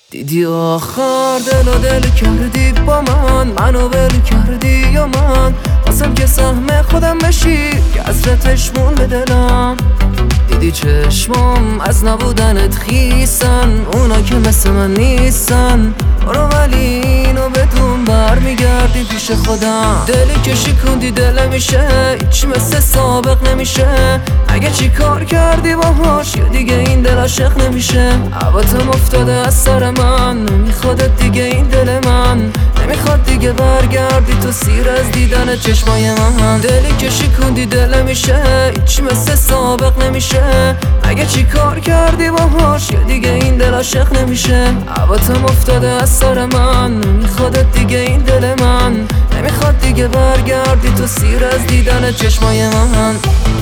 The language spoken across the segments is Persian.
دیدی آخر دل کردی با منو ول کردی یا من خواستم که سهم خودم بشی که حسرتش مون به دلم. دیدی چشمام از نبودنت خیسن، اونا که مثل من نیستن. برو ولی اینو بدون برمیگردی پیش خودم. دلی که شکوندی دل میشه هیچ مثل سابق نمیشه. اگه چی کار کردی باهاش یا دیگه این دل عاشق نمیشه. هواتم افتاده از سر من، نمیخوادت دیگه این دل من. نمیخواد دیگه برگردی تو سیر از دیدن چشمای من. دلی که شکوندی دل میشه هیچ مثل سابق نمیشه. اگه چی کار کردی باهاش یا دیگه این دل عاشق نمیشه. هواتم افتاده از سر من، نمیخوادت دیگه این دل من. نمیخواد دیگه برگردی تو سیر از دیدن چشمای من.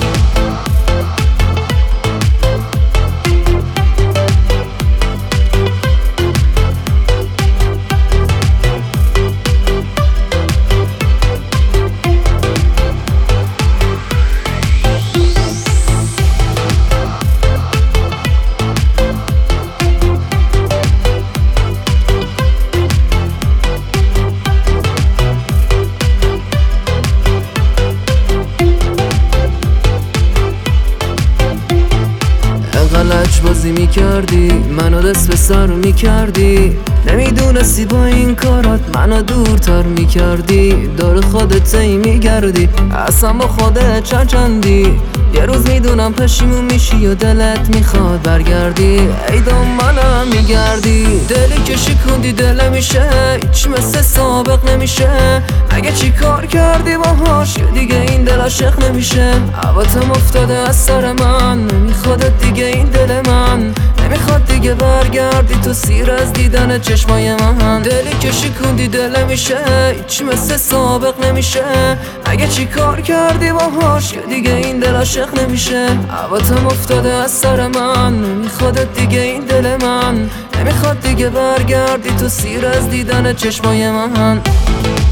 لج بازی میکردی منو دست به سر میکردی. نمیدونستی با این کارات منو دورتر میکردی. دور خودت ای میگردی اصلا با خودت چندی. یه روز میدونم پشیمون میشی و دلت میخواد برگردی. ای دنبالم میگردی. دلی که شکوندی دل میشه هیچ مثل سابق نمیشه. اگه چی کار کردی باهاش یا دیگه این دل عاشق نمیشه. هواتم افتاده از سر من، نمیخوادت دیگه این دل من. نمیخواد دیگه برگردی تو سیر از دیدن چشمای من. دلی که شکوندی دل میشه هیچ مثل سابق نمیشه. اگه چی کار کردی باهاش یا دیگه این دل عاشق نمیشه. هواتم افتاده از سر من، نمیخوادت دیگه این دل من. نمیخواد دیگه برگردی تو سیر از دیدن چشمای من.